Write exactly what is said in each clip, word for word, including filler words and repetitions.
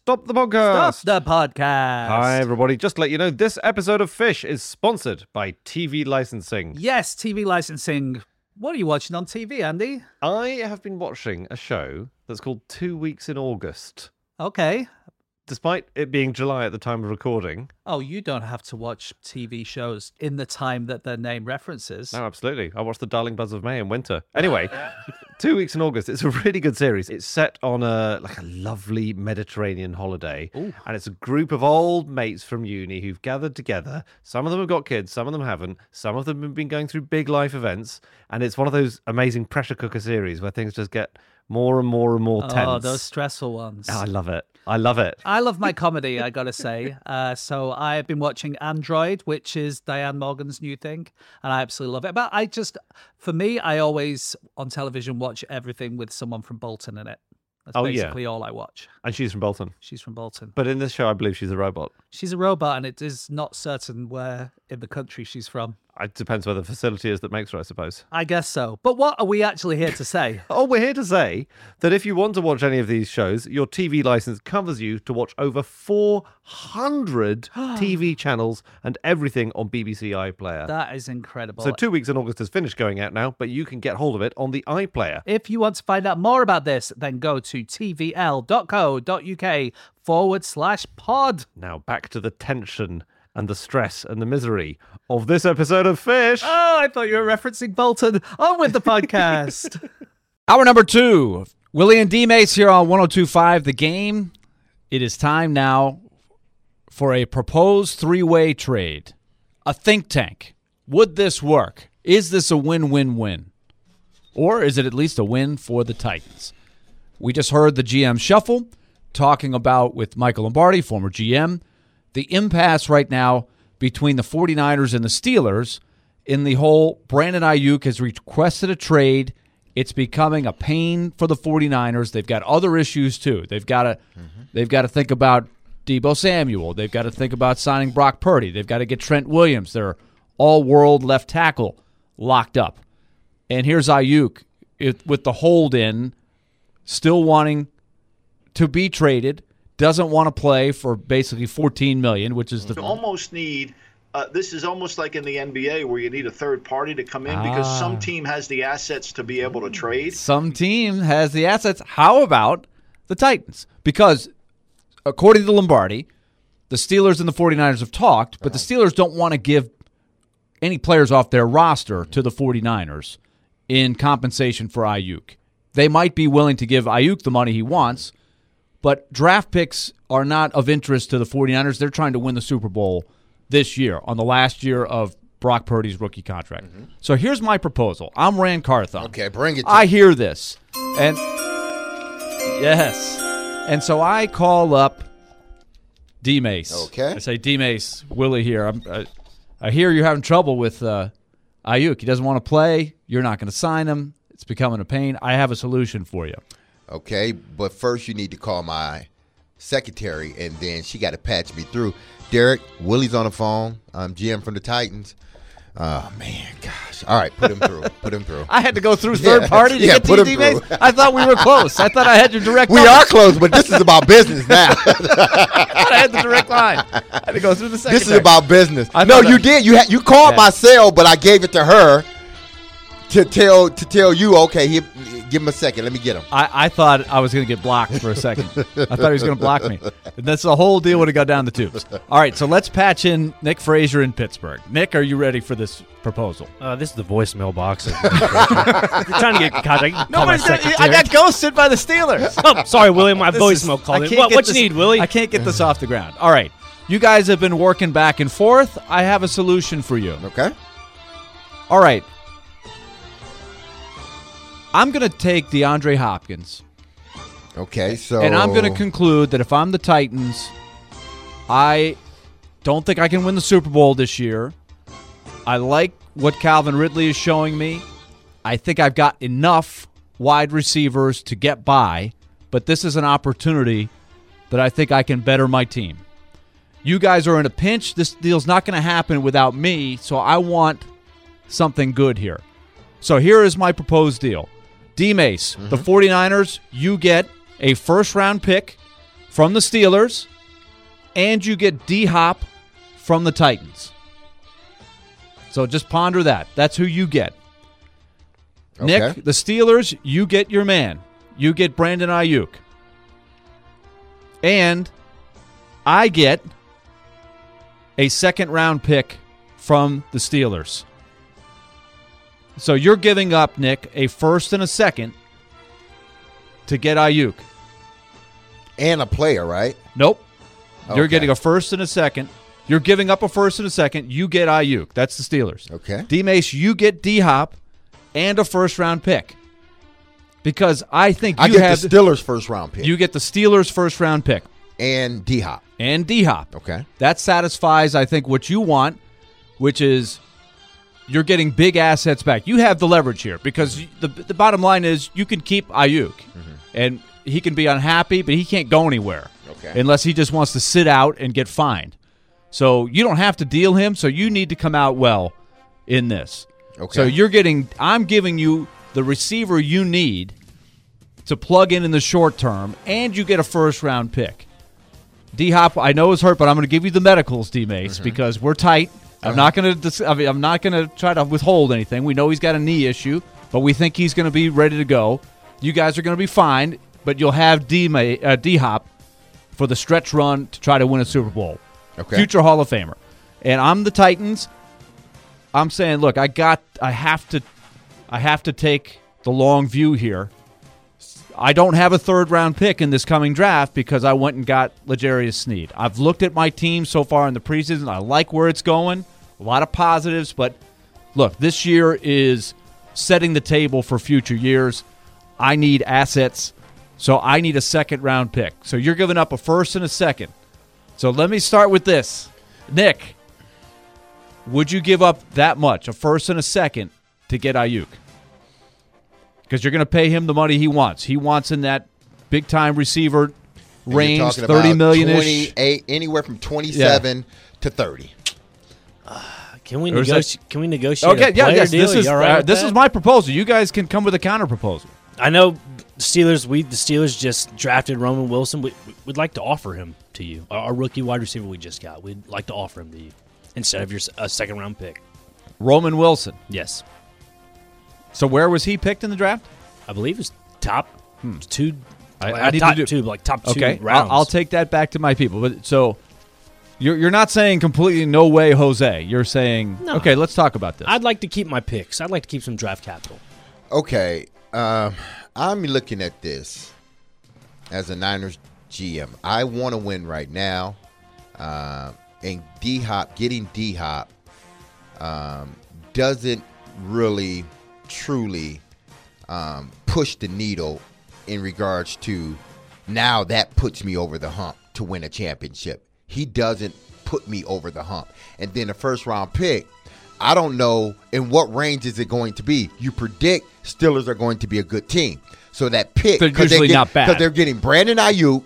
Stop the podcast. Stop the podcast. Hi, everybody. Just to let you know, this episode of Fish is sponsored by T V licensing. Yes, T V licensing. What are you watching on T V, Andy? I have been watching a show that's called Two Weeks in August. Okay. Despite it being July at the time of recording. Oh, you don't have to watch T V shows in the time that their name references. No, absolutely. I watched The Darling Buzz of May in winter. Anyway, Two Weeks in August. It's a really good series. It's set on a like a lovely Mediterranean holiday. Ooh. And it's a group of old mates from uni who've gathered together. Some of them have got kids, some of them haven't. Some of them have been going through big life events. And it's one of those amazing pressure cooker series where things just get more and more and more tense. Oh, those stressful ones. Oh, I love it. I love it. I love my comedy, I gotta say. Uh, so I've been watching Android, which is Diane Morgan's new thing, and I absolutely love it. But I just, for me, I always on television watch everything with someone from Bolton in it. That's Oh, yeah. basically all I watch. And she's from Bolton. She's from Bolton. But in this show, I believe she's a robot. She's a robot, and it is not certain where in the country she's from. It depends where the facility is that makes her, I suppose. I guess so. But what are we actually here to say? Oh, we're here to say that if you want to watch any of these shows, your T V license covers you to watch over four hundred T V channels and everything on B B C iPlayer. That is incredible. So Two Weeks in August has finished going out now, but you can get hold of it on the iPlayer. If you want to find out more about this, then go to tvl.co.uk forward slash pod. Now back to the tension and the stress and the misery of this episode of Fish. Oh, I thought you were referencing Bolton. On with the podcast. Hour number two. Willie and D-Mace here on one oh two point five The Game. It is time now for a proposed three-way trade. A think tank. Would this work? Is this a win-win-win? Or is it at least a win for the Titans? We just heard the G M shuffle, talking about with Michael Lombardi, former G M, the impasse right now between the 49ers and the Steelers in the whole Brandon Ayuk has requested a trade. It's becoming a pain for the 49ers. They've got other issues too. They've got to mm-hmm. they've got to think about Deebo Samuel. They've got to think about signing Brock Purdy. They've got to get Trent Williams, their all-world left tackle, locked up. And here's Ayuk it, with the hold in, still wanting to be traded. Doesn't want to play for basically fourteen million dollars, which is the... You almost need, uh, this is almost like in the N B A where you need a third party to come in ah. because some team has the assets to be able to trade. Some team has the assets. How about the Titans? Because according to Lombardi, the Steelers and the 49ers have talked, but the Steelers don't want to give any players off their roster to the 49ers in compensation for Ayuk. They might be willing to give Ayuk the money he wants, but draft picks are not of interest to the 49ers. They're trying to win the Super Bowl this year on the last year of Brock Purdy's rookie contract. Mm-hmm. So here's my proposal. I'm Rand Carthon. Okay, bring it to I hear this. And yes. And so I call up D-Mace. Okay. I say, D-Mace, Willie here. I'm, I, I hear you're having trouble with uh, Ayuk. He doesn't want to play. You're not going to sign him. It's becoming a pain. I have a solution for you. Okay, but first you need to call my secretary, and then she got to patch me through. Derek, Willie's on the phone. I'm G M from the Titans. Oh, man, gosh. All right, put him through. Put him through. I had to go through third yeah, party to yeah, get to D-Mace? I thought we were close. I thought I had your direct we line. We are close, but this is about business now. I thought I had the direct line. I had to go through the secretary. This is about business. I no, you that, did. You had, you called yeah. my cell, but I gave it to her to tell to tell you, okay, he, give him a second. Let me get him. I, I thought I was going to get blocked for a second. I thought he was going to block me. And that's the whole deal would have got down the tubes. All right, so let's patch in Nick Frazier in Pittsburgh. Nick, are you ready for this proposal? Uh, this is the voicemail box. If you're trying to get contact, no, I got ghosted by the Steelers. Oh, sorry, Willie. My this voicemail is, called in. What, what this, you need, Willie? I can't get this off the ground. All right. You guys have been working back and forth. I have a solution for you. Okay. All right. I'm going to take DeAndre Hopkins. Okay, so... And I'm going to conclude that if I'm the Titans, I don't think I can win the Super Bowl this year. I like what Calvin Ridley is showing me. I think I've got enough wide receivers to get by, but this is an opportunity that I think I can better my team. You guys are in a pinch. This deal's not going to happen without me, so I want something good here. So here is my proposed deal. D-Mace, mm-hmm. the 49ers, you get a first-round pick from the Steelers, and you get D-Hop from the Titans. So just ponder that. That's who you get. Okay. Nick, the Steelers, you get your man. You get Brandon Ayuk. And I get a second-round pick from the Steelers. So you're giving up, Nick, a first and a second to get Ayuk. And a player, right? Nope. You're Okay. getting a first and a second. You're giving up a first and a second. You get Ayuk. That's the Steelers. Okay. D-Mace, you get D-Hop and a first-round pick. Because I think you I get have the Steelers' first round pick you get the Steelers' first-round pick and D-Hop. and D-Hop. Okay. That satisfies, I think, what you want, which is you're getting big assets back. You have the leverage here because you- the the bottom line is you can keep Ayuk, and he can be unhappy, but he can't go anywhere Okay. unless he just wants to sit out and get fined. So you don't have to deal him, so you need to come out well in this. Okay. So you're getting – I'm giving you the receiver you need to plug in in the short term, and you get a first-round pick. D-Hop, I know is hurt, but I'm going to give you the medicals, D-Mace, because we're tight. I'm not going to. I mean, I'm not going to try to withhold anything. We know he's got a knee issue, but we think he's going to be ready to go. You guys are going to be fine, but you'll have D uh, D-Hop for the stretch run to try to win a Super Bowl. Okay. Future Hall of Famer. And I'm the Titans. I'm saying, look, I got. I have to. I have to take the long view here. I don't have a third-round pick in this coming draft because I went and got L'Jarius Sneed. I've looked at my team so far in the preseason. I like where it's going. A lot of positives, but look, this year is setting the table for future years. I need assets, so I need a second-round pick. So you're giving up a first and a second. So let me start with this. Nick, would you give up that much, a first and a second, to get Ayuk? Because you're going to pay him the money he wants. He wants in that big-time receiver And you're range, talking thirty about million ish. twenty-eight, anywhere from twenty-seven to thirty. Can we Or is that- negotiate? Can we negotiate? Okay, a yeah, player yes. deal? This You is all right uh, with this that? is my proposal. You guys can come with a counter proposal. I know Steelers. We the Steelers just drafted Roman Wilson. We, we'd like to offer him to you, our, our rookie wide receiver we just got. We'd like to offer him to you instead of your s- a second round pick. Roman Wilson. Yes, So where was he picked in the draft? I believe it's top two. I- like, I need to top do- two, like top two Okay, I'll, rounds. I'll take that back to my people. But so you're you're not saying completely no way, Jose. You're saying No. okay. Let's talk about this. I'd like to keep my picks. I'd like to keep some draft capital. Okay, um, I'm looking at this as a Niners G M. I want to win right now, uh, and D Hop getting D Hop um, doesn't really truly um, push the needle in regards to now that puts me over the hump to win a championship. He doesn't put me over the hump, and then the first round pick. I don't know in what range is it going to be. You predict Steelers are going to be a good team. So that pick, They're usually not bad. because they're getting Brandon Ayuk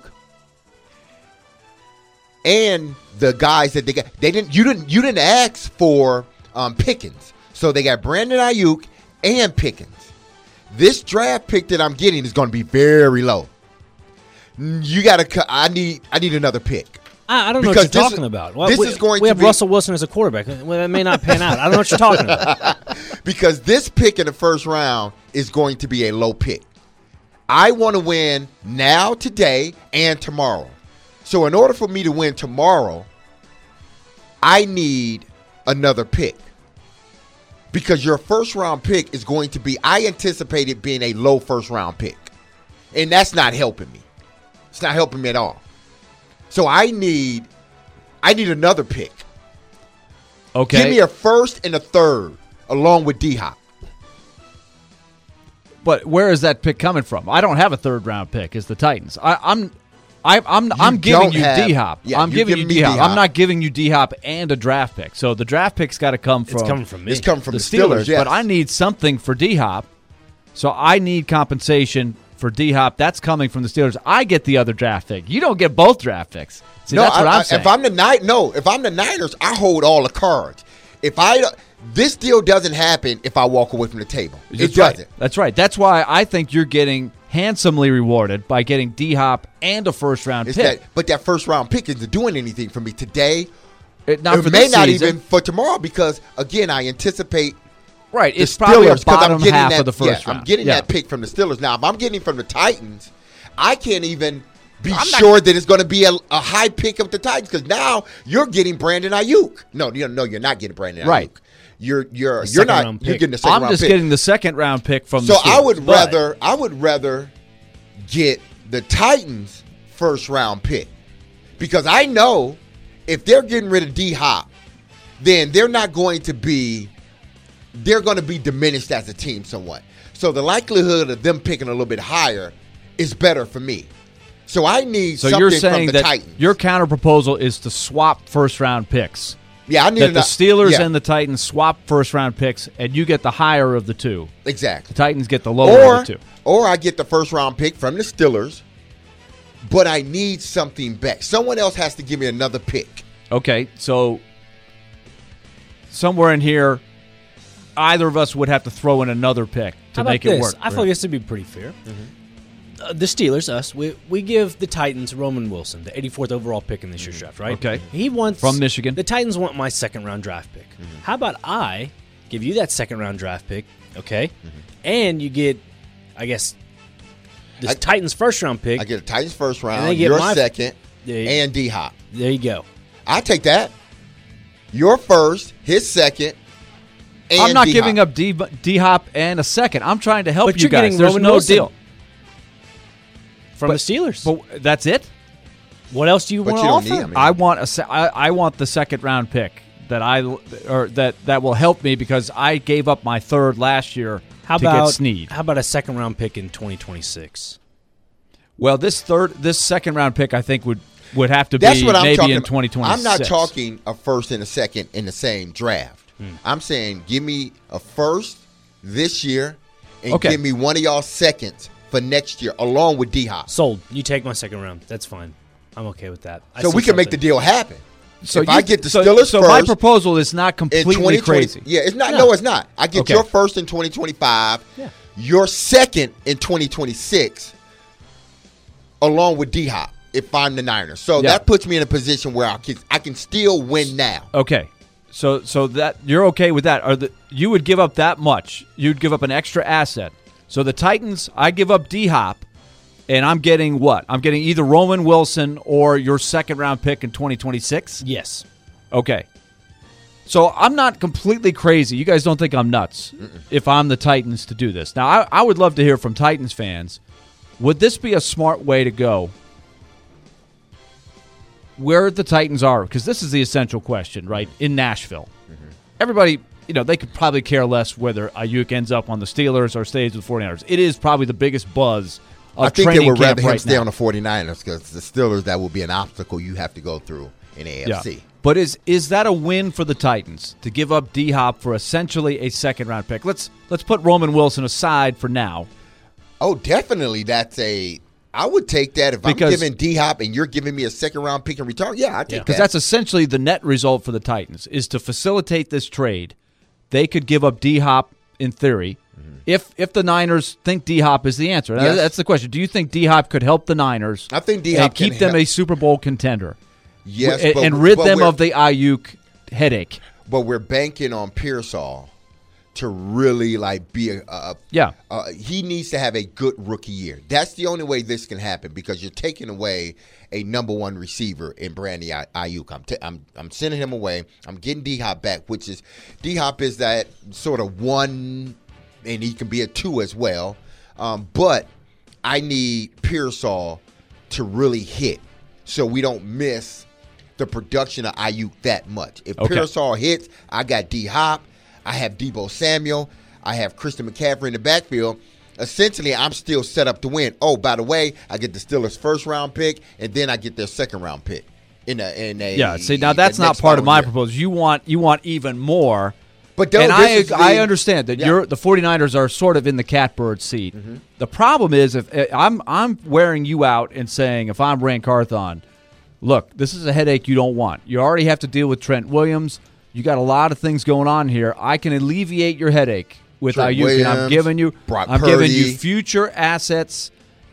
and the guys that they got. They didn't. You didn't. You didn't ask for um, Pickens, so they got Brandon Ayuk and Pickens. This draft pick that I'm getting is going to be very low. You got to. I need. I need another pick. I, I don't know Because what you're this talking is- about. Well, this we, is going we to have be- Russell Wilson as a quarterback. Well, that may not pan out. I don't know what you're talking about. Because this pick in the first round is going to be a low pick. I want to win now, today, and tomorrow. So in order for me to win tomorrow, I need another pick. Because your first round pick is going to be, I anticipate it being a low first round pick. And that's not helping me. It's not helping me at all. So I need, I need another pick. okay. Give me a first and a third along with D-Hop. But where is that pick coming from? I don't have a third round pick. It's the Titans. I, I'm, I, I'm, I'm giving don't you have- D Hop. yeah, I'm you're giving you giving me D Hop. D-Hop. I'm not giving you D Hop and a draft pick. So the draft pick's got to come from. It's coming from me. It's coming from the the, Steelers, Steelers, yes. but I need something for D Hop. So I need compensation for D Hop. That's coming from the Steelers. I get the other draft pick. You don't get both draft picks. See, no, that's what I, I'm I- saying. If I'm the Ni- no, if I'm the Niners, I hold all the cards. If I this deal doesn't happen if I walk away from the table. It That's right. doesn't. That's right. That's why I think you're getting handsomely rewarded by getting D-Hop and a first-round It's pick. that, but that first round pick isn't doing anything for me today. It, not it for may this not season. even for tomorrow because again, I anticipate Right, the it's probably a Steelers, 'cause I'm bottom getting half that, of the first yeah, round. I'm getting Yeah. that pick from the Steelers. Now, if I'm getting from the Titans, I can't even be I'm not- sure that it's going to be a, a high pick of the Titans because now you're getting Brandon Ayuk. No, you no, you're not getting Brandon Ayuk. Right. You're you're The you're second not. round You're pick. getting the second I'm round just pick. getting the second round pick from So the Steelers. I would but- rather I would rather get the Titans first round pick because I know if they're getting rid of D Hop, then they're not going to be they're going to be diminished as a team somewhat. So the likelihood of them picking a little bit higher is better for me. So I need So something you're saying from the that Titans. your counter proposal is to swap first round picks. yeah, I need That the an- Steelers yeah, and the Titans swap first round picks, and you get the higher of the two. exactly. The Titans get the lower Or of the two. or I get the first round pick from the Steelers, but I need something back. Someone else has to give me another pick. Okay, so somewhere in here, either of us would have to throw in another pick to How about make this? it work. I feel like this would be pretty fair. Uh, the Steelers, us, we we give the Titans Roman Wilson, the eighty-fourth overall pick in this year's draft, right? Okay. He wants From Michigan. The Titans want my second round draft pick. How about I give you that second round draft pick, okay? And you get, I guess, the I- Titans first round pick. I get a Titans first they round, get your my- second, Yeah, yeah. and D Hop. There you go. I take that. Your first, his second, and I'm not D-Hop. giving up D, D Hop and a second. I'm trying to help But you you're guys. getting There's Roman no Wilson. deal. From the Steelers. But that's it. what else do you But want you to don't offer? need him. I want a se- I, I want the second round pick that I or that that will help me because I gave up my third last year How to about get Snead. How about a second round pick in twenty twenty-six? Well, this third this second round pick I think would would have to That's be what I'm maybe talking in about. twenty twenty-six. I'm not talking a first and a second in the same draft. Hmm. I'm saying give me a first this year and Okay. give me one of y'all seconds for next year along with D Hop. Sold. You take my second round. That's fine. I'm okay with that. I So see we can make the something. deal happen. So if you, I get the so, Steelers so first, my proposal is not in completely twenty twenty, crazy. yeah, it's not. No, No. it's not. I get Okay. your first in twenty twenty-five. Yeah. Your second in twenty twenty-six, along with D Hop. If I'm the Niners, so Yeah. that puts me in a position where I can I can still win now. Okay. So so that you're okay with that? Are the you would give up that much? You'd give up an extra asset. So the Titans, I give up D Hop, and I'm getting what? I'm getting either Roman Wilson or your second round pick in twenty twenty-six. Yes. Okay. So I'm not completely crazy. You guys don't think I'm nuts if I'm the Titans to do this. Now I, I would love to hear from Titans fans. Would this be a smart way to go? Where the Titans are, because this is the essential question, right? In Nashville, everybody, you know, they could probably care less whether Ayuk ends up on the Steelers or stays with the 49ers. It is probably the biggest buzz of I think they training would camp rather him right stay now. on the 49ers because the Steelers, that will be an obstacle you have to go through in A F C. But is is that a win for the Titans to give up D Hop for essentially a second round pick? Let's let's put Roman Wilson aside for now. Oh, definitely. That's a. I would take that if Because- I'm giving D Hop and you're giving me a second round pick in return. Yeah, I take Because that. that's essentially the net result for the Titans is to facilitate this trade. They could give up D Hop in theory, if if the Niners think D Hop is the answer. Now, Yes. That's the question. Do you think D Hop could help the Niners? I think D-Hop and keep can them help. a Super Bowl contender. yes, and, but, and rid but them we're- of the Ayuk headache. But we're banking on Pearsall to really like be a. a Yeah. Uh, he needs to have a good rookie year. That's the only way this can happen because you're taking away a number one receiver in Brandon Ay- Ayuk. I'm, t- I'm I'm sending him away. I'm getting D Hop back, which is D Hop is that sort of one, and he can be a two as well. Um, but I need Pearsall to really hit so we don't miss the production of Ayuk that much. If Okay. Pearsall hits, I got D Hop. I have Deebo Samuel. I have Christian McCaffrey in the backfield. Essentially, I'm still set up to win. Oh, by the way, I get the Steelers' first round pick, and then I get their second round pick in a in a. Yeah. See, now that's the not next part of my following year. proposal. You want you want even more. But though and I this is the- I understand that Yeah. you're the 49ers are sort of in the catbird seat. Mm-hmm. The problem is if eh, I'm I'm wearing you out and saying if I'm Rand Carthon, look, this is a headache you don't want. You already have to deal with Trent Williams. You got a lot of things going on here. I can alleviate your headache with Trent Ayuk, and I'm Williams, giving you Brock I'm giving you Purdy. future assets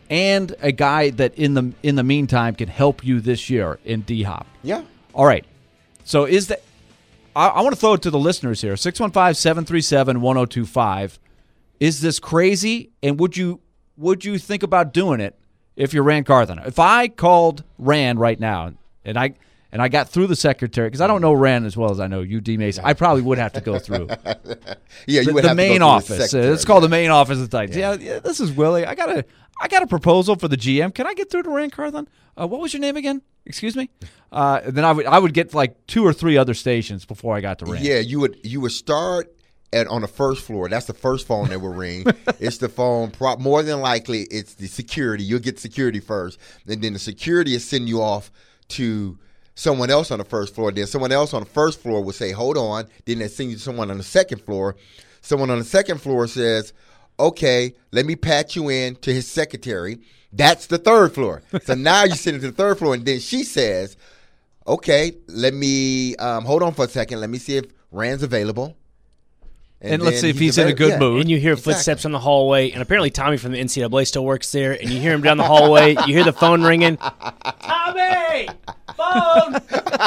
and a guy that in the in the meantime can help you this year in D-Hop. Yeah. All right. So is that I, I want to throw it to the listeners here. six one five, seven three seven, one oh two five. Is this crazy? And would you would you think about doing it if you're Rand Carthon? If I called Rand right now and I and I got through the secretary, because I don't know Rand as well as I know you, D. Mason, I probably would have to go through yeah, you the, would the have main to go office. through the Uh, secretary, it's called yeah. the main office of the Titans. Yeah. yeah, this is Willie. I got a I got a proposal for the G M. Can I get through to Rand Carthon? Uh, what was your name again? Excuse me. Uh, then I would I would get like two or three other stations before I got to Rand. Yeah, you would you would start at on the first floor. That's the first phone that will ring. It's the phone. Pro- more than likely, it's the security. You'll get security first, and then the security is sending you off to someone else on the first floor. Then someone else on the first floor will say, "Hold on." Then they send you to someone on the second floor. Someone on the second floor says, "Okay, let me patch you in to his secretary." That's the third floor. So now you send it to the third floor, and then she says, "Okay, let me um, hold on for a second. Let me see if Rand's available." And let's then see if he's in a available. good Yeah. mood. And you hear Exactly. footsteps on the hallway, and apparently Tommy from the N C double A still works there, and you hear him down the hallway. You hear the phone ringing. Tommy! Phone!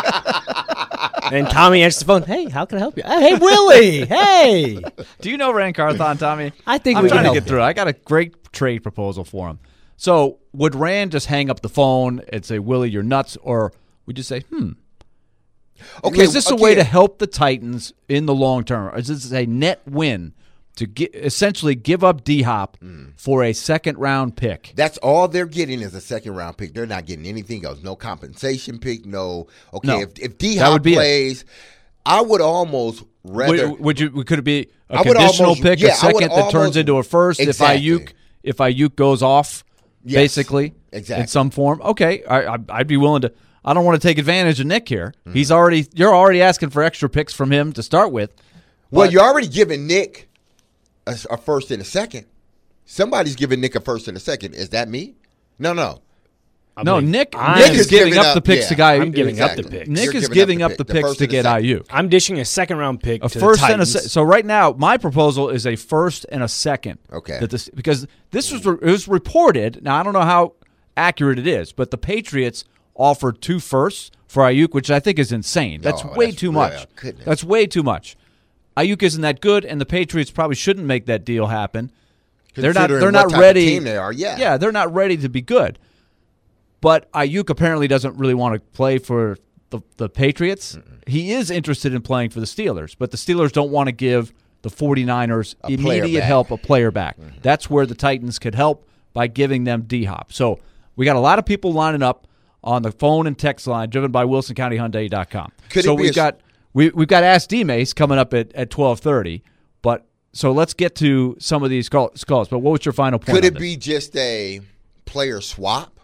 And Tommy answers the phone. Hey, how can I help you? Hey, Willie! Hey! Do you know Rand Carthon, Tommy? I think I'm we trying can to help get you. through. I got a great trade proposal for him. So would Rand just hang up the phone and say, "Willie, you're nuts," or would you say, "Hmm"? Okay, is this a okay. way to help the Titans in the long term? Or is this a net win to get, essentially give up D-Hop Mm. for a second round pick? That's all they're getting is a second round pick. They're not getting anything else. No compensation pick. No. Okay, No. if if D That Hop would be it. plays, I would almost rather. Would, would you? Could it be a I would conditional almost- pick, yeah, a I would second that turns almost- into a first Exactly. if Ayuk if Ayuk goes off, Yes, basically, exactly. in some form? Okay, I, I, I'd be willing to. I don't want to take advantage of Nick here. Mm-hmm. He's already. You're already asking for extra picks from him to start with. Well, But- you're already giving Nick a, a first and a second. Somebody's giving Nick a first and a second. Is that me? No, no. I'm No, like, Nick. I'm- Nick Nick is is giving giving up the up- picks yeah, to guy. I'm giving up the Exactly. picks. Nick You're is giving giving up up the the pick, the picks first to and the get second. Ayuk. I'm dishing a second round pick A to first the and a Titans. se- so right now my proposal is a first and a second. Okay. That this because this was re- it was reported. Now I don't know how accurate it is, but the Patriots offered two firsts for Ayuk, which I think is insane. That's Oh, way that's- too yeah, much. goodness. That's way too much. Ayuk isn't that good, and the Patriots probably shouldn't make that deal happen. They're not. Considering They're what not type of ready. team they are, yeah. Yeah, they're not ready to be good. But Ayuk apparently doesn't really want to play for the, the Patriots. Mm-mm. He is interested in playing for the Steelers, but the Steelers don't want to give the 49ers A player immediate back. help, a player back. Mm-hmm. That's where the Titans could help by giving them D-Hop. So we got a lot of people lining up on the phone and text line driven by Wilson County Hyundai dot com. Could so it be we've a- got we we've got Ask D-Mace coming up at, at twelve thirty, but so let's get to some of these calls. But what was your final point? Could on it this? be just a player swap?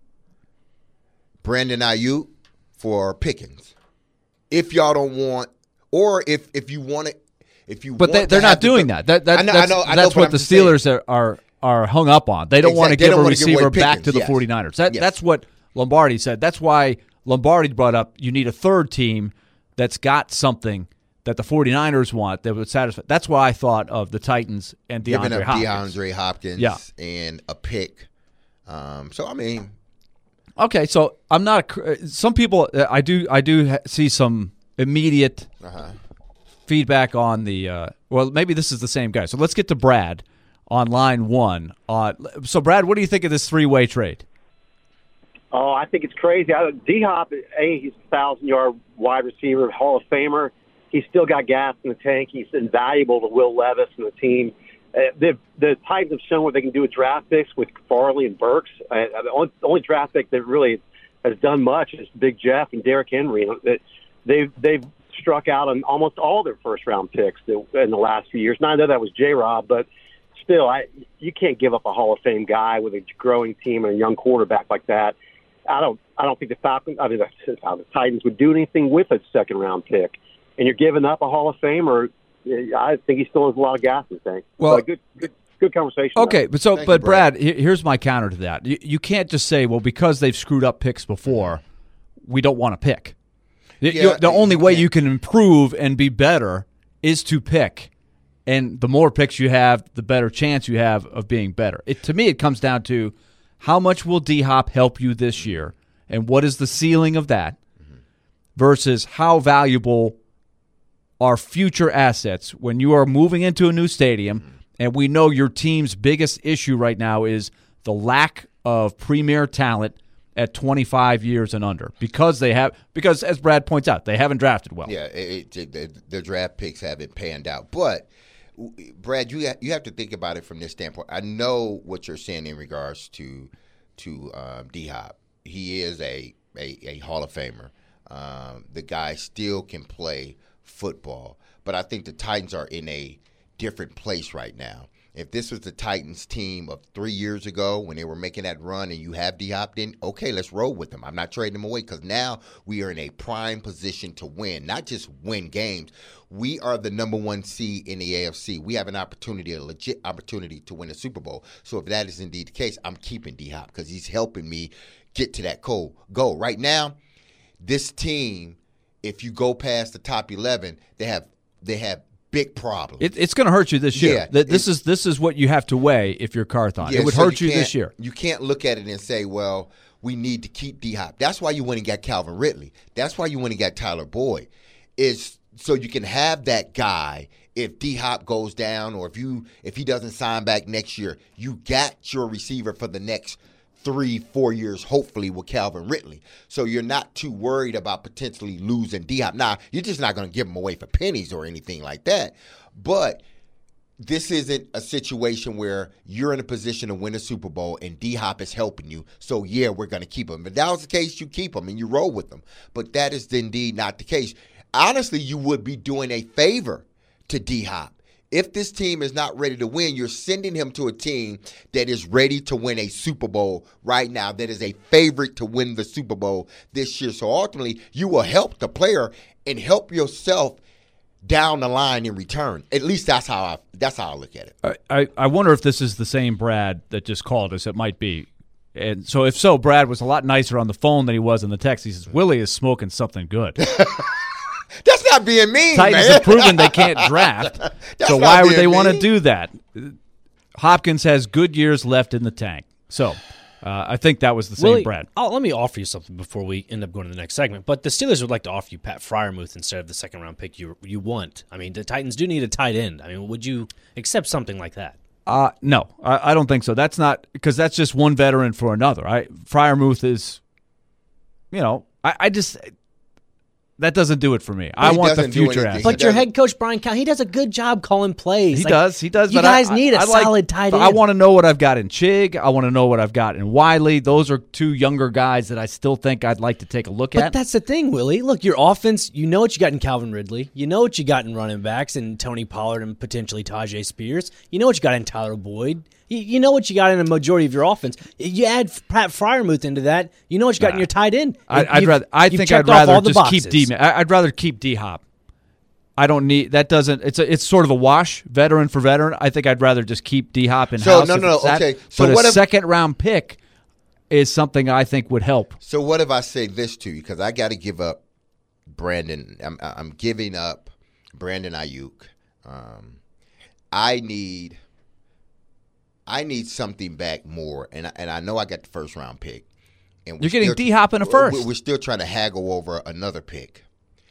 Brandon Ayuk for Pickens. If y'all don't want, or if if you want it, if you But want they, to they're have not the- doing that. That, that I know, that's I know, I know, that's but what I'm the just saying. Steelers are, are are hung up on. They don't want to Exactly. They give a don't wanna give away receiver back Pickens, to the yes. 49ers. That, Yes. That's what Lombardi said. That's why Lombardi brought up you need a third team that's got something that the 49ers want that would satisfy. That's why I thought of the Titans and giving DeAndre up Hopkins. DeAndre Hopkins Yeah. and a pick. Um, so I mean, Okay, so I'm not. A, cr- some people, uh, I do, I do ha- see some immediate uh-huh. feedback on the. Uh, well, maybe this is the same guy. So let's get to Brad on line one. Uh, so Brad, what do you think of this three-way trade? Oh, I think it's crazy. D Hop, a he's a thousand yard wide receiver, Hall of Famer. He's still got gas in the tank. He's invaluable to Will Levis and the team. Uh, the the Titans have shown what they can do with draft picks with Farley and Burks. Uh, the only, the only draft pick that really has done much is Big Jeff and Derrick Henry. They've they've struck out on almost all their first round picks in the last few years. Now I know that was J. Rob, but still, I you can't give up a Hall of Fame guy with a growing team and a young quarterback like that. I don't I don't think the Falcons, I mean the, the Titans would do anything with a second round pick. And you're giving up a Hall of Famer. I think he still has a lot of gas in the tank. Well, but good, good, good conversation. Okay, but so Thank but you, Brad. Brad, he- here's my counter to that. You, you can't just say, well, because they've screwed up picks before, we don't want to pick. Y- Yeah, you- the only you way can't. you can improve and be better is to pick, and the more picks you have, the better chance you have of being better. It, to me, it comes down to how much will D-Hop help you this year, and what is the ceiling of that, versus how valuable are future assets when you are moving into a new stadium, and we know your team's biggest issue right now is the lack of premier talent at twenty-five years and under, because they have because as Brad points out, they haven't drafted well. Yeah, it, it, it, their draft picks haven't panned out. But Brad, you ha- you have to think about it from this standpoint. I know what you're saying in regards to to um, D-Hop. He is a, a, a Hall of Famer. Um, the guy still can play football, but I think the Titans are in a different place right now. If this was the Titans team of three years ago when they were making that run and you have D-Hop, then okay, let's roll with them. I'm not trading them away, because now we are in a prime position to win, not just win games. We are the number one seed in the A F C. We have an opportunity, a legit opportunity to win a Super Bowl. So if that is indeed the case, I'm keeping D-Hop because he's helping me get to that goal. goal. Right now, this team, if you go past the top eleven, they have they have big problems. It, it's going to hurt you this year. Yeah, this is this is what you have to weigh if you're Carthon. Yeah, it would so hurt you, you this year. You can't look at it and say, well, we need to keep D-Hop. That's why you went and got Calvin Ridley. That's why you went and got Tyler Boyd. Is so you can have that guy if D-Hop goes down, or if you if he doesn't sign back next year, you got your receiver for the next three, four years, hopefully, with Calvin Ridley. So you're not too worried about potentially losing D-Hop. Now, you're just not going to give him away for pennies or anything like that. But this isn't a situation where you're in a position to win a Super Bowl and D-Hop is helping you. So, yeah, we're going to keep him. If that was the case, you keep him and you roll with him. But that is indeed not the case. Honestly, you would be doing a favor to D-Hop. If this team is not ready to win, you're sending him to a team that is ready to win a Super Bowl right now, that is a favorite to win the Super Bowl this year. So ultimately, you will help the player and help yourself down the line in return. At least that's how I that's how I look at it. I, I, I wonder if this is the same Brad that just called us. It might be. And so if so, Brad was a lot nicer on the phone than he was in the text. He says, Willie is smoking something good. That's not being mean, Titans man. have proven they can't draft, so not why would being they want to mean. do that? Hopkins has good years left in the tank. So uh, I think that was the same Willie, Brad. Oh, let me offer you something before we end up going to the next segment. But the Steelers would like to offer you Pat Freiermuth instead of the second round pick you you want. I mean, the Titans do need a tight end. I mean, would you accept something like that? Uh, no, I, I don't think so. That's not because that's just one veteran for another. I Freiermuth is, you know, I, I just that doesn't do it for me. I he want the doesn't do future anything. athlete. But your doesn't- head coach Brian Cal, he does a good job calling plays. He Like, does. He does. You but guys I, need a I, I like- solid tight but end. I want to know what I've got in Chig. I want to know what I've got in Wiley. Those are two younger guys that I still think I'd like to take a look But at. that's the thing, Willie. Look, your offense, you know what you got in Calvin Ridley. You know what you got in running backs and Tony Pollard and potentially Tajay Spears. You know what you got in Tyler Boyd. You, you know what you got in a majority of your offense. You add Pat Freiermuth into that, you know what you got Nah. in your tight end. I, I'd You've- rather. I you've think checked I'd off rather all the just keep boxes. D. I- I'd rather keep D Hop. I don't need that. Doesn't it's a, it's sort of a wash, veteran for veteran. I think I'd rather just keep D Hop in So, house. no, if no, it's that. okay. So but what a if- second round pick is something I think would help. So what if I say this to you? Because I got to give up Brandon. I'm, I'm giving up Brandon Ayuk. Um, I need, I need something back more, and I, and I know I got the first round pick. And we're You're getting still- D-Hop in a first. We're, we're still trying to haggle over another pick.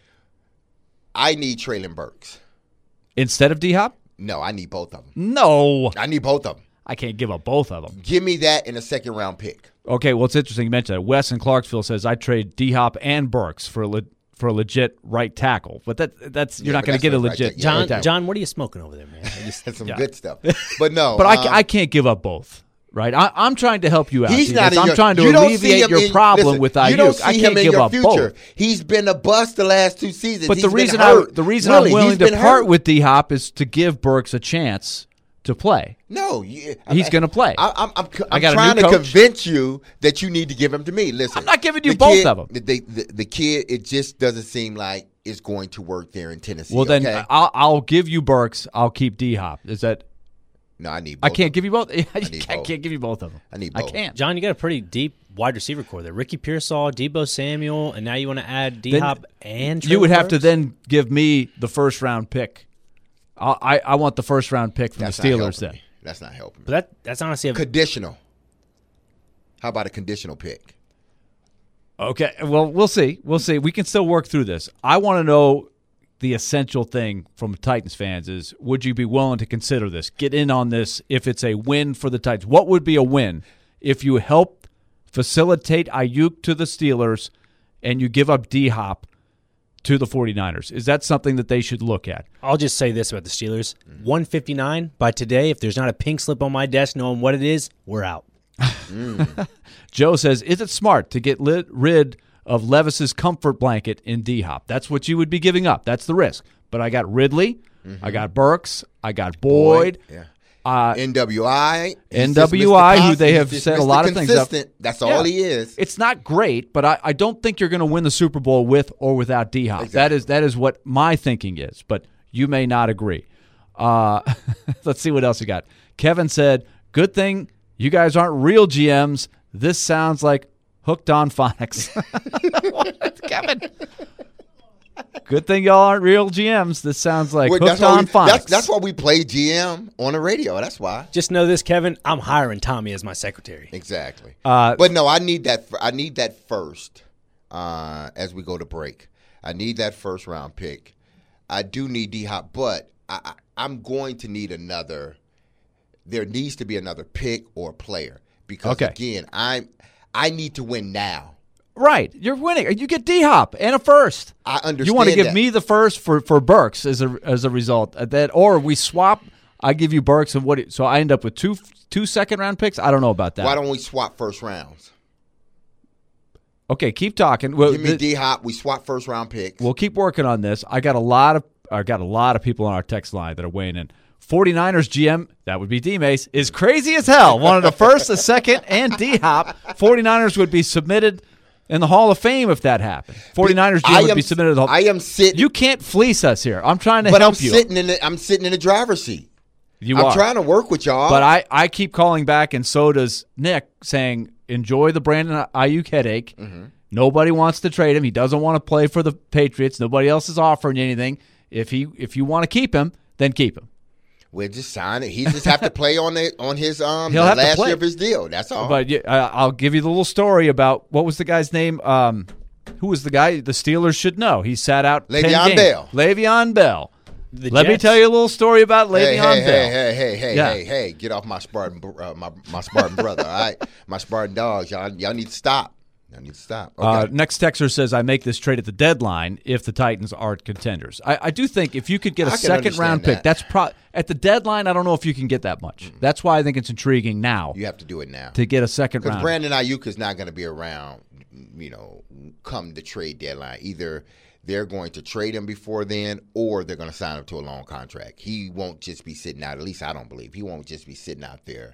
I need Traylon Burks. Instead of D Hop? No, I need both of them. No, I need both of them. I can't give up both of them. Give me that in a second round pick. Okay, well, it's interesting you mentioned that. Wes in Clarksville says I trade D Hop and Burks for a le- for a legit right tackle, but that that's you're Yeah, not but going to that's get a not right legit tackle. John, right tackle. John, what are you smoking over there, man? I just- That's some Yeah. good stuff. But no. But I, um, ca- I can't give up both. Right, I, I'm trying to help you out. He's Steve. not. In I'm your, trying to you don't see alleviate him your in- problem listen, with You Ayuk. don't see I him can't in give your up future. both. He's been a bust the last two seasons. But He's the been reason hurt. I the reason Willie, I'm willing he's to been part hurt. with D Hop is to give Burks a chance to play. No, you, He's I- gonna play. I, I'm, I'm, I'm I got a trying new to coach. convince you that you need to give him to me. Listen, I'm not giving you the both kid- of 'em. The, the, the, the kid, it just doesn't seem like it's going to work there in Tennessee. Well, then okay? I'll, I'll give you Burks. I'll keep D Hop. Is that no, I need. I Both can't of give you both. I need can't, both. can't give you both of them. I need I both. can't. John, you got a pretty deep wide receiver core there. Ricky Pearsall, Debo Samuel, and now you want to add D Hop and you would Treylon have to Burks? then give me the first round pick. I I, I want the first round pick from That's the not Steelers. helping Then me. That's not helping me. But that that's honestly a Conditional. How about a conditional pick? Okay, well, we'll see. We'll see. We can still work through this. I want to know the essential thing from Titans fans is, would you be willing to consider this? Get in on this if it's a win for the Titans. What would be a win if you help facilitate Ayuk to the Steelers and you give up D-Hop to the 49ers? Is that something that they should look at? I'll just say this about the Steelers. one fifty-nine by today, if there's not a pink slip on my desk knowing what it is, we're out. Mm. Joe says, is it smart to get lit, rid of Levis's comfort blanket in D-Hop? That's what you would be giving up. That's the risk. But I got Ridley, Mm-hmm. I got Burks, I got Boyd, Yeah. uh, N W I. he's N just W I, Mister who they Cons- have he's just said a Mister lot of things up. Consistent. That's Yeah. all he is. It's not great, but I, I don't think you're going to win the Super Bowl with or without D-Hop. Exactly. That is that is what my thinking is, but you may not agree. Uh, let's see what else you got. Kevin said, good thing you guys aren't real G Ms. This sounds like Hooked on Phonics. What? Kevin. Good thing y'all aren't real G Ms. This sounds like Wait, Hooked that's why on we, Phonics. That's, that's why we play G M on the radio. That's why. Just know this, Kevin. I'm hiring Tommy as my secretary. Exactly. Uh, but no, I need that. I need that first uh, as we go to break. I need that first round pick. I do need D-Hop, but I, I, I'm going to need another. There needs to be another pick or player because Okay. again, I'm I need to win now. Right. You're winning. You get D-Hop and a first. I understand. You want to give that. me the first for, for Burks as a as a result of that, or we swap. I give you Burks and what? So I end up with two two second round picks. I don't know about that. Why don't we swap first rounds? Okay, keep talking. Well, Give me the- D-Hop. We swap first round picks. we'll keep working on this. I got a lot of I got a lot of people on our text line that are weighing in. 49ers G M, that would be D-Mace, is crazy as hell. Wanted a first, a second, and D-Hop. 49ers would be submitted in the Hall of Fame if that happened. 49ers G M I would am- be submitted to the Hall. I am sitting. You can't fleece us here. I'm trying to but help I'm you. sitting in the. I'm sitting in the driver's seat. You I'm are. trying to work with y'all. But I, I keep calling back, and so does Nick, saying, enjoy the Brandon Ayuk headache. Mm-hmm. Nobody wants to trade him. He doesn't want to play for the Patriots. Nobody else is offering you anything. If he if you want to keep him, then keep him. We'll just sign it. He just have to play on it on his um He'll the have to last play. year of his deal. That's all. But yeah, I- I'll give you the little story about what was the guy's name? Um, who was the guy? The Steelers should know. He sat out ten Le'Veon games. Bell. Le'Veon Bell. The Let me Jets. tell you a little story about hey, Le'Veon hey, Bell. hey, hey, hey, hey, Yeah. hey, hey, get off my Spartan, br- uh, my my Spartan brother. All right, my Spartan dogs. Y'all, y'all need to stop. Y'all need to stop. Okay. Uh, next texter says, I make this trade at the deadline if the Titans aren't contenders. I, I do think if you could get a I can second round understand pick, that. that's pro- at the deadline, I don't know if you can get that much. That's why I think it's intriguing now you have to do it now to get a second because round. Brandon Ayuk is not going to be around. You know, come the trade deadline, either they're going to trade him before then, or they're going to sign him to a long contract. He won't just be sitting out. At least I don't believe he won't just be sitting out there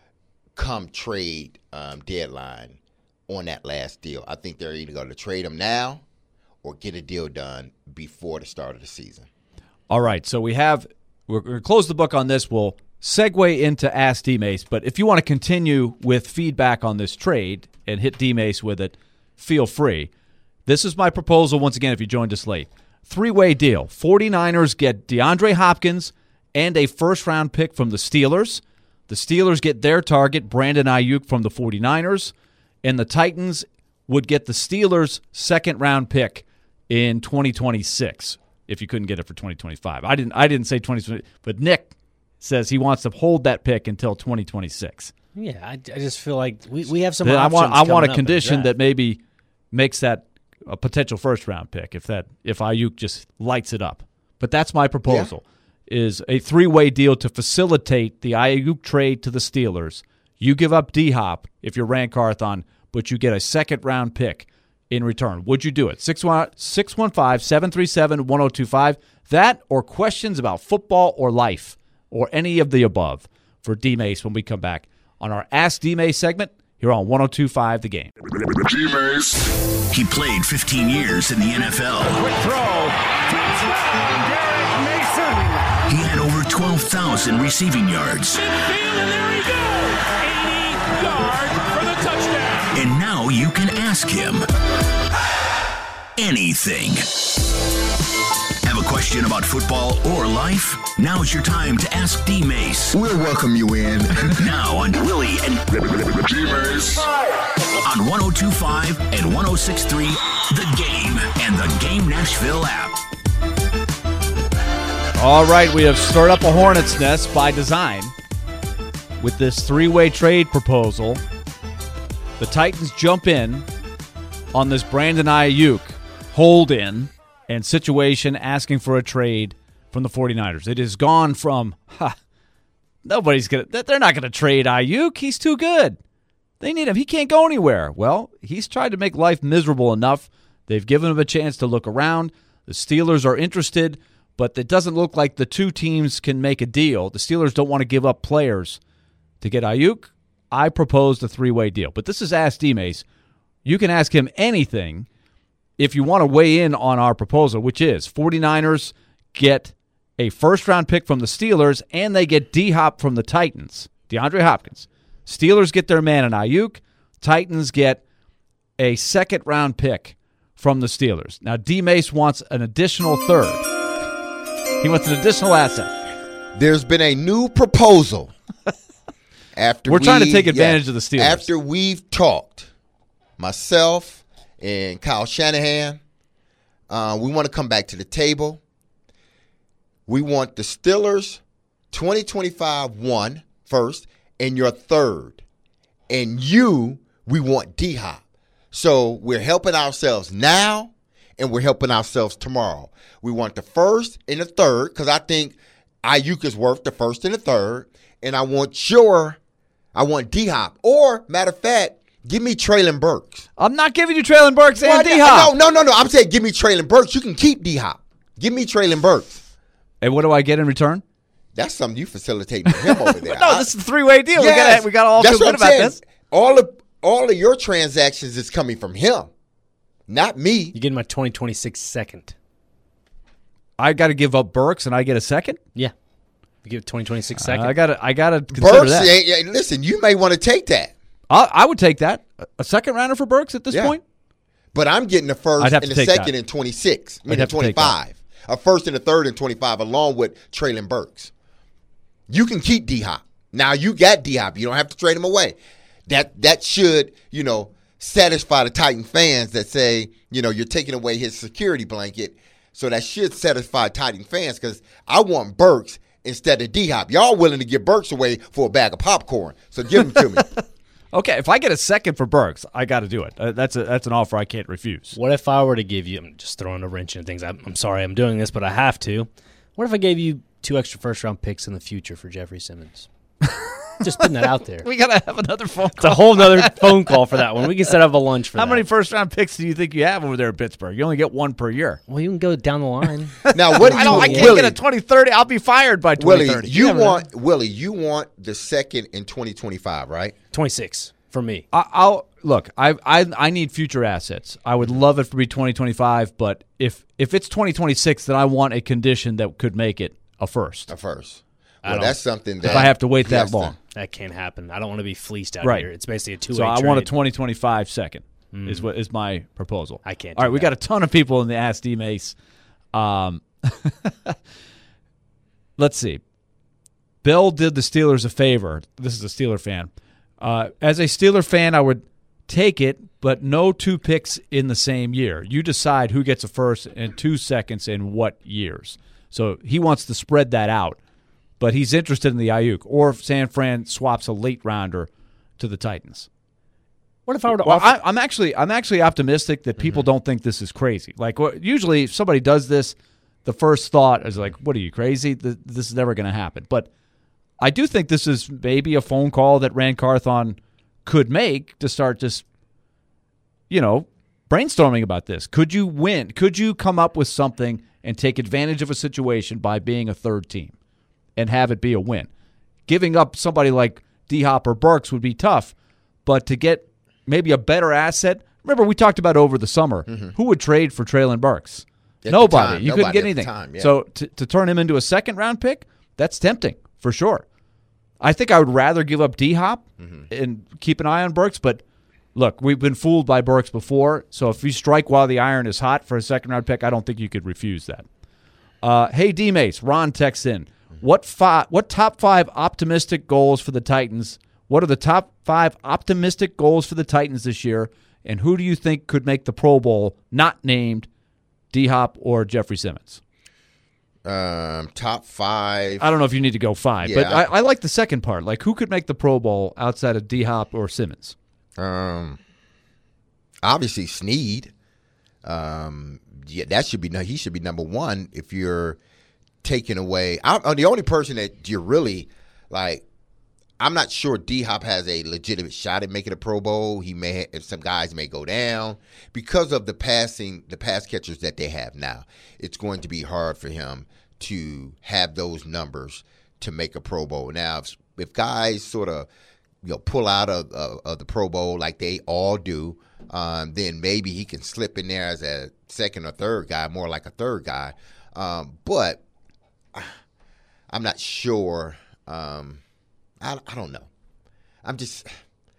come trade um, deadline on that last deal. I think they're either going to trade him now or get a deal done before the start of the season. All right, so we have we're going to close the book on this. We'll segue into Ask D-Mace, but if you want to continue with feedback on this trade and hit D-Mace with it, feel free. This is my proposal once again if you joined us late. Three-way deal. 49ers get DeAndre Hopkins and a first-round pick from the Steelers. The Steelers get their target, Brandon Ayuk, from the 49ers. And the Titans would get the Steelers' second-round pick in twenty twenty-six if you couldn't get it for twenty twenty-five. I didn't I didn't say twenty twenty, but Nick says he wants to hold that pick until twenty twenty-six. Yeah, I, I just feel like we, we have some Then I options want I want coming a up in the condition draft. that maybe makes that a potential first-round pick if that if Ayuk just lights it up. But that's my proposal, is a three-way deal to facilitate the Ayuk trade to the Steelers. You give up D-Hop if you're Rand Carthon, but you get a second-round pick in return. Would you do it? six one five, seven three seven, one oh two five. That or questions about football or life or any of the above for D-Mace when we come back on our Ask D-Mace segment here on one oh two point five The Game. D-Mace. He played fifteen years in the N F L. Quick throw. Touchdown, Derek Mason. He had over twelve thousand receiving yards. Midfield, and there he goes. eighty yards for the touchdown. And now you can ask him anything. Have a question about football or life? Now's your time to ask D Mace. We'll welcome you in. Now on Willie and D Mace on one oh two point five and one oh six point three The Game and the Game Nashville app. All right, we have stirred up a hornet's nest by design with this three-way trade proposal. The Titans jump in on this Brandon Ayuk hold-in and situation asking for a trade from the 49ers. It has gone from, ha, nobody's going to, they're not going to trade Ayuk. He's too good. They need him. He can't go anywhere. Well, he's tried to make life miserable enough. They've given him a chance to look around. The Steelers are interested, but it doesn't look like the two teams can make a deal. The Steelers don't want to give up players to get Ayuk. I proposed a three-way deal. But this is Ask D-Mace. You can ask him anything if you want to weigh in on our proposal, which is 49ers get a first-round pick from the Steelers, and they get D-Hop from the Titans, DeAndre Hopkins. Steelers get their man in Ayuk. Titans get a second-round pick from the Steelers. Now, D-Mace wants an additional third. He wants an additional asset. There's been a new proposal. After We're we, trying to take advantage yeah, of the Steelers. After we've talked, myself and Kyle Shanahan, uh, we want to come back to the table. We want the Steelers twenty twenty-five one first and your third. And you, we want D-Hop. So we're helping ourselves now and we're helping ourselves tomorrow. We want the first and the third because I think Ayuk is worth the first and the third. And I want your, I want D-Hop. Or, matter of fact, give me Treylon Burks. I'm not giving you Treylon Burks and well, D-Hop. No, no, no, no. I'm saying give me Treylon Burks. You can keep D-Hop. Give me Treylon Burks. And what do I get in return? That's something you facilitating him over there. no, this is a three-way deal. Yes, we got we got all that's feel what good I'm about saying. this. All of all of your transactions is coming from him, not me. You get my twenty twenty-six second. I got to give up Burks and I get a second? Yeah. You give twenty twenty-six second. Uh, I got to I got to consider Burks, that. ain't- listen, you may want to take that. I, I would take that. A second rounder for Burks at this Yeah. point? But I'm getting the first I'd have and to the take second that. in twenty-six. I I'd mean, in have to take that. twenty-five. A first and a third in twenty-five, along with Treylon Burks. You can keep D-Hop. Now, you got D-Hop. You don't have to trade him away. That that should, you know, satisfy the Titan fans that say, you know, you're taking away his security blanket. So that should satisfy Titan fans because I want Burks instead of D-Hop. Y'all willing to give Burks away for a bag of popcorn. So give him to me. Okay, if I get a second for Burks, I got to do it. Uh, that's a that's an offer I can't refuse. What if I were to give you, I'm just throwing a wrench in things. I'm, I'm sorry I'm doing this, but I have to. What if I gave you two extra first round picks in the future for Jeffrey Simmons? Just putting that out there. We got to have another phone It's a call. whole nother phone call for that one. We can set up a lunch for How that. many first round picks do you think you have over there in Pittsburgh? You only get one per year. Well, you can go down the line. Now, what do I you don't. I want? can't Willie, get a twenty thirty. I'll be fired by twenty Willie, thirty. you never know. want Willie, you want the second in twenty twenty-five, right? twenty-six for me. I, I'll look. I I I need future assets. I would love it to be twenty twenty five, but if if it's twenty twenty six, then I want a condition that could make it a first. A first. I Well, don't- that's something that If I have to wait he that has to- long, That can't happen. I don't want to be fleeced out Right. here. It's basically a two-way so I trade. want a twenty twenty five second. Is what is my proposal. I can't All do right, we that. got a ton of people in the Ask D Mace. Um, let's see. Bill did the Steelers a favor. This is a Steeler fan. Uh, as a Steeler fan, I would take it, but no two picks in the same year. You decide who gets a first and two seconds in what years. So he wants to spread that out, but he's interested in the Ayuk. Or if San Fran swaps a late rounder to the Titans. What if I were to Well, offer? I, I'm actually I'm actually optimistic that people don't think this is crazy. Like what, usually, if somebody does this, the first thought is like, "What are you crazy? Th- This is never going to happen." But I do think this is maybe a phone call that Rand Carthon could make to start just, you know, brainstorming about this. Could you win? Could you come up with something and take advantage of a situation by being a third team and have it be a win? Giving up somebody like D-Hop or Burks would be tough, but to get maybe a better asset. Remember, we talked about over the summer. Mm-hmm. Who would trade for Treylon Burks? At the Nobody. time, you couldn't nobody get at the anything. time, yeah. So to, to turn him into a second-round pick, that's tempting for sure. I think I would rather give up D-Hop Mm-hmm. and keep an eye on Burks, but look, we've been fooled by Burks before, so if you strike while the iron is hot for a second-round pick, I don't think you could refuse that. Uh, hey, D-Mates, Ron texts in. What five? What top five optimistic goals for the Titans? What are the top five optimistic goals for the Titans this year? And who do you think could make the Pro Bowl not named D-Hop or Jeffrey Simmons? Um, top five. I don't know if you need to go five, Yeah, but I, I like the second part. Like, who could make the Pro Bowl outside of D-Hop or Simmons? Um, obviously Snead. Um, yeah, that should be he should be number one if you're taking away. I'm the only person that you're really like. I'm not sure D-Hop has a legitimate shot at making a Pro Bowl. He may, have, some guys may go down because of the passing, the pass catchers that they have now. It's going to be hard for him to have those numbers to make a Pro Bowl. Now, if, if guys sort of, you know, pull out of, of, of the Pro Bowl like they all do, um, then maybe he can slip in there as a second or third guy, more like a third guy. Um, but I'm not sure. Um, I, I don't know. I'm just,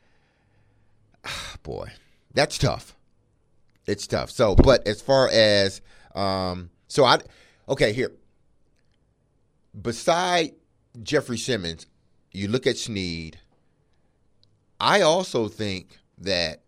boy, that's tough. It's tough. So, but as far as, um, so I, okay, here. Beside Jeffrey Simmons, you look at Snead. I also think that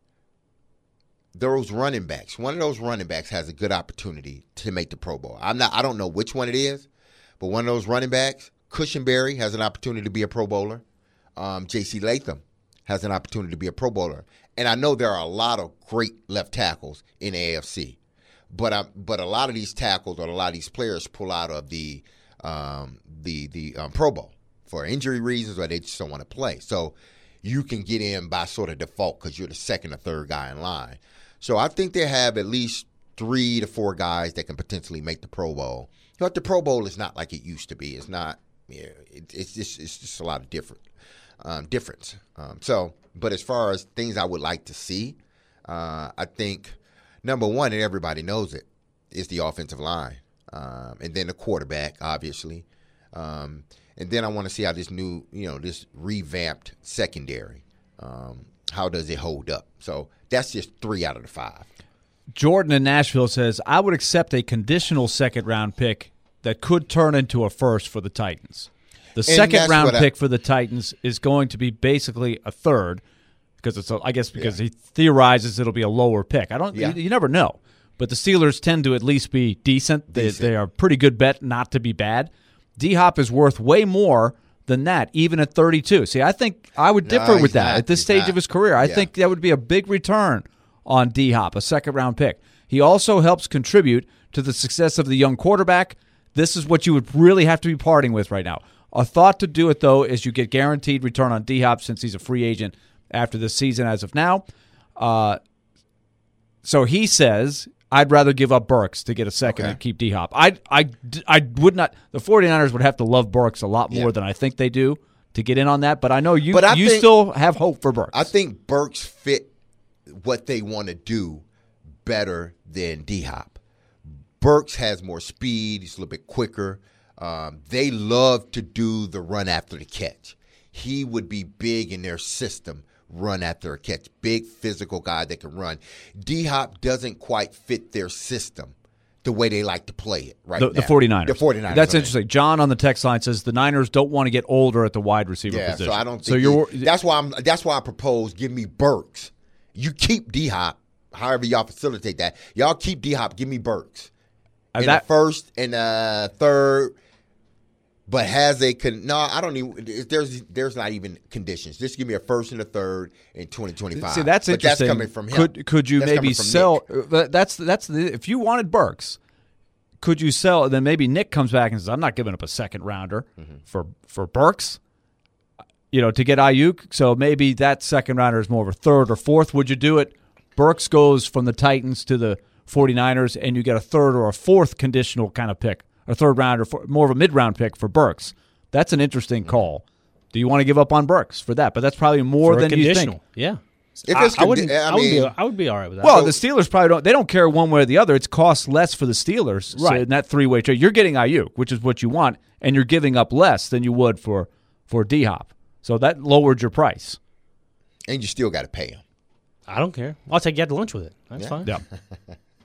those running backs, one of those running backs has a good opportunity to make the Pro Bowl. I'm not, I don't know which one it is, but one of those running backs, Cushenberry has an opportunity to be a Pro Bowler. Um, J C Latham has an opportunity to be a Pro Bowler. And I know there are a lot of great left tackles in the A F C. But I, but a lot of these tackles or a lot of these players pull out of the um, the the um, Pro Bowl for injury reasons or they just don't want to play. So you can get in by sort of default because you're the second or third guy in line. So I think they have at least three to four guys that can potentially make the Pro Bowl. But the Pro Bowl is not like it used to be. It's not. Yeah, it, it's just it's just a lot of different um, difference. Um, so, but as far as things I would like to see, uh, I think number one, and everybody knows it, is the offensive line, um, and then the quarterback, obviously, um, and then I want to see how this new, you know, this revamped secondary, um, how does it hold up? So that's just three out of the five. Jordan in Nashville says, I would accept a conditional second-round pick that could turn into a first for the Titans. The second-round pick I, for the Titans is going to be basically a third, because it's, a, I guess, because yeah. he theorizes it'll be a lower pick. I don't. Yeah. You, you never know, but the Steelers tend to at least be decent. They, decent. They are a pretty good bet not to be bad. D-Hop is worth way more than that, even at thirty-two. See, I think I would differ no, with that not. at this he's stage not. of his career. I yeah. think that would be a big return on D-Hop, a second-round pick. He also helps contribute to the success of the young quarterback. This is what you would really have to be parting with right now. A thought to do it, though, is you get guaranteed return on D-Hop since he's a free agent after this season as of now. Uh, so he says, I'd rather give up Burks to get a second okay. and keep D-Hop. I, I, I would not – the 49ers would have to love Burks a lot more yeah. than I think they do to get in on that. But I know you, I you think, still have hope for Burks. I think Burks fit what they want to do better than D-Hop. Burks has more speed. He's a little bit quicker. Um, they love to do the run after the catch. He would be big in their system, run after a catch. Big physical guy that can run. D-Hop doesn't quite fit their system the way they like to play it right the, now. The 49ers. The 49ers. That's interesting. John on the text line says the Niners don't want to get older at the wide receiver yeah, position. So I don't think so you're, he, that's why I'm that's why I propose give me Burks. You keep D-Hop, however y'all facilitate that. Y'all keep D-Hop, give me Burks. In that, the first and the third, but has a con- no. I don't even. There's there's not even conditions. Just give me a first and a third in twenty twenty-five. See, that's but interesting. That's coming from him. Could could you that's maybe sell? Nick. That's that's the, if you wanted Burks, could you sell? Then maybe Nick comes back and says, "I'm not giving up a second rounder mm-hmm. for for Burks." You know, to get Ayuk. So maybe that second rounder is more of a third or fourth. Would you do it? Burks goes from the Titans to the 49ers, and you get a third or a fourth conditional kind of pick, a third round or more of a mid-round pick for Burks. That's an interesting call. Do you want to give up on Burks for that? But that's probably more for than you think. Yeah. If it's I, I, wouldn't, I, I, mean, would be, I would be all right with that. Well, the Steelers probably don't. They don't care one way or the other. It's cost less for the Steelers. Right. So in that three-way trade, you're getting Ayuk, which is what you want, and you're giving up less than you would for for D-Hop. So that lowered your price. And you still got to pay him. I don't care. I'll take you out to lunch with it. That's yeah. fine. Yeah.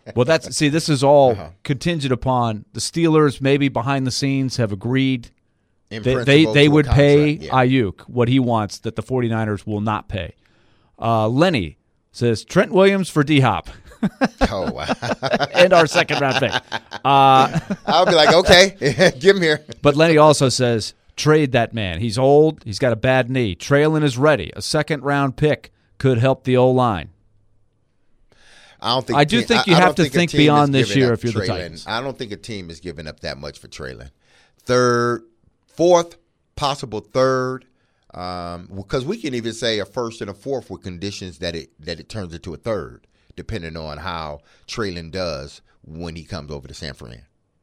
Well, that's see, this is all Uh-huh. contingent upon the Steelers maybe behind the scenes have agreed In they they, principle, they to a would pay contract, yeah. Ayuk what he wants that the 49ers will not pay. Uh, Lenny says Trent Williams for D-Hop Oh, wow. and our second round pick. Uh, I'll be like, okay, give him here. but Lenny also says trade that man. He's old. He's got a bad knee. Traylon is ready. A second round pick could help the O-line. I don't think. I a do team- think you I- I have don't to think a think team beyond is this giving year up if you're the Traylon. Titans. I don't think a team is giving up that much for Traylon. Third, fourth, possible third, um, because we can even say a first and a fourth with conditions that it that it turns into a third, depending on how Traylon does when he comes over to San Fran.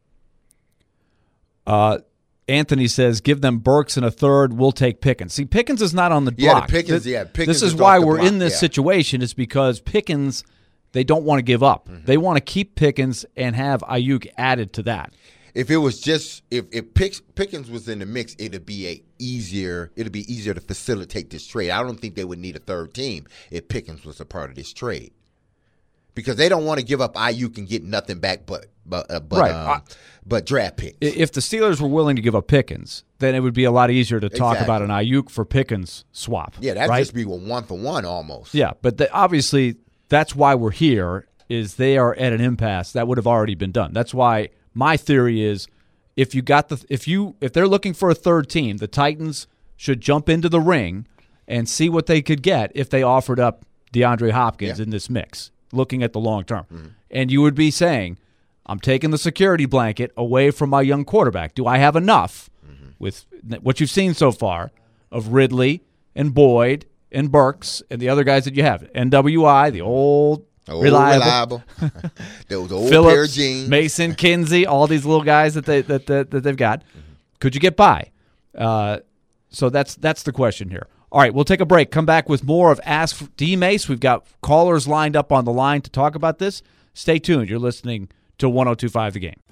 Uh, Anthony says, give them Burks and a third. We'll take Pickens. See, Pickens is not on the Yeah, the block. Pickens- This- yeah, Pickens This is is why off the we're block, in this yeah. situation is because Pickens, they don't want to give up. Mm-hmm. They want to keep Pickens and have Ayuk added to that. If it was just if if Pick, Pickens was in the mix, it'd be a easier it'd be easier to facilitate this trade. I don't think they would need a third team if Pickens was a part of this trade, because they don't want to give up Ayuk and get nothing back but but uh, but Right. um, I- but draft picks. I- If the Steelers were willing to give up Pickens, then it would be a lot easier to talk Exactly. about an Ayuk for Pickens swap. yeah, that'd right? just be a one for one almost. Yeah, but the, obviously that's why we're here is they are at an impasse. That would have already been done. That's why my theory is if you got the if you if they're looking for a third team, the Titans should jump into the ring and see what they could get if they offered up DeAndre Hopkins Yeah. in this mix, looking at the long term. Mm-hmm. And you would be saying, I'm taking the security blanket away from my young quarterback. Do I have enough mm-hmm. with what you've seen so far of Ridley and Boyd and Burks and the other guys that you have? N W I, the old Old reliable, reliable. Those old pair of Phillips, jeans. Mason, Kinsey, all these little guys that they that that, that they've got. Mm-hmm. Could you get by? Uh, so that's that's the question here. All right, we'll take a break. Come back with more of Ask D Mace. We've got callers lined up on the line to talk about this. Stay tuned. You're listening to one oh two point five The Game.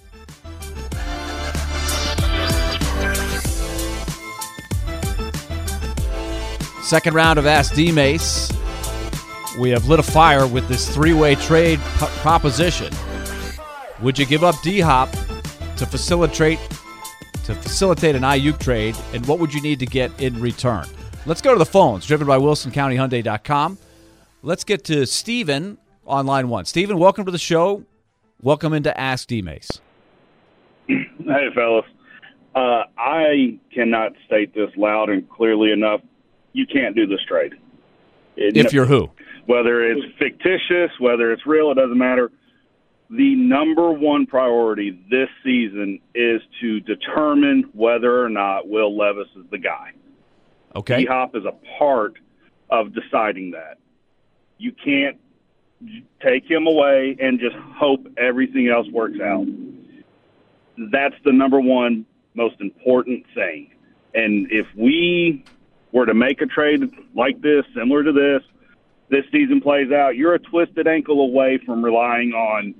Second round of Ask D Mace. We have lit a fire with this three-way trade p- proposition. Would you give up D-Hop to facilitate to facilitate an Ayuk trade, and what would you need to get in return? Let's go to the phones, driven by Wilson County Hyundai dot com. Let's get to Steven on line one. Steven, welcome to the show. Welcome into Ask D-Mace. Hey, fellas. Uh, I cannot state this loud and clearly enough. You can't do this trade. It, If you're who? Whether it's fictitious, whether it's real, it doesn't matter. The number one priority this season is to determine whether or not Will Levis is the guy. Okay. D-Hop is a part of deciding that. You can't take him away and just hope everything else works out. That's the number one most important thing. And if we were to make a trade like this, similar to this, this season plays out, you're a twisted ankle away from relying on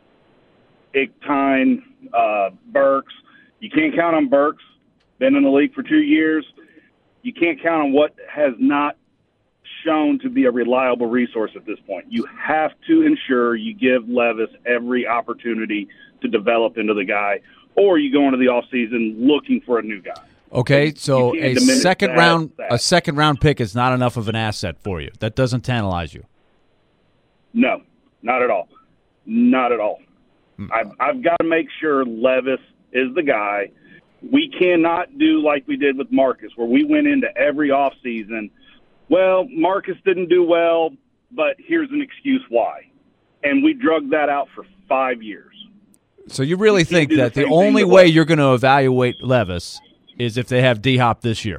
Ichtine, uh, Burks. You can't count on Burks. Been in the league for two years. You can't count on what has not shown to be a reliable resource at this point. You have to ensure you give Levis every opportunity to develop into the guy, or you go into the offseason looking for a new guy. Okay, so You a can't diminish second that- round that. a second round pick is not enough of an asset for you. That doesn't tantalize you. No, not at all. Not at all. I've, I've got to make sure Levis is the guy. We cannot do like we did with Marcus, where we went into every offseason, well, Marcus didn't do well, but here's an excuse why. And we drug that out for five years. So you really can't think do the that the same thing only to way Levis. you're going to evaluate Levis is if they have D-Hop this year?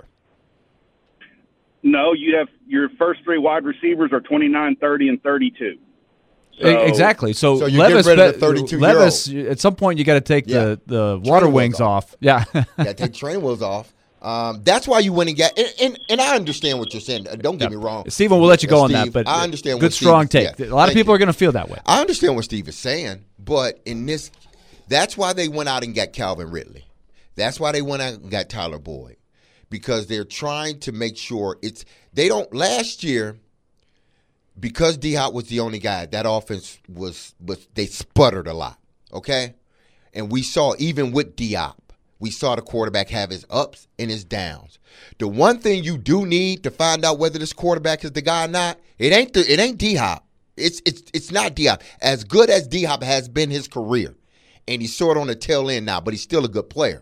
No, you have your first three wide receivers are twenty-nine, thirty, and thirty-two. So, E- exactly. So, So you Levis, get rid of the be- thirty-two-year-old. Levis, at some point you got to take Yeah. the, the water wheels wings off. off. Yeah. Yeah, take train wheels off. Um, that's why you went and got and, and, and I understand what you're saying. Uh, Don't get me wrong. Stephen, we'll let you go Uh, on that, Steve, but I understand good what Steve strong is- take. yeah, A lot of thank people you. are going to feel that way. I understand what Steve is saying, but in this, that's why they went out and got Calvin Ridley. That's why they went out and got Tyler Boyd, because they're trying to make sure it's they don't. Last year, because D-Hop was the only guy, that offense was, was they sputtered a lot, okay? And we saw, even with D-Hop, we saw the quarterback have his ups and his downs. The one thing you do need to find out whether this quarterback is the guy or not, it ain't the, it ain't D-Hop. It's it's it's not D-Hop. As good as D-Hop has been his career, and he's sort of on the tail end now, but he's still a good player.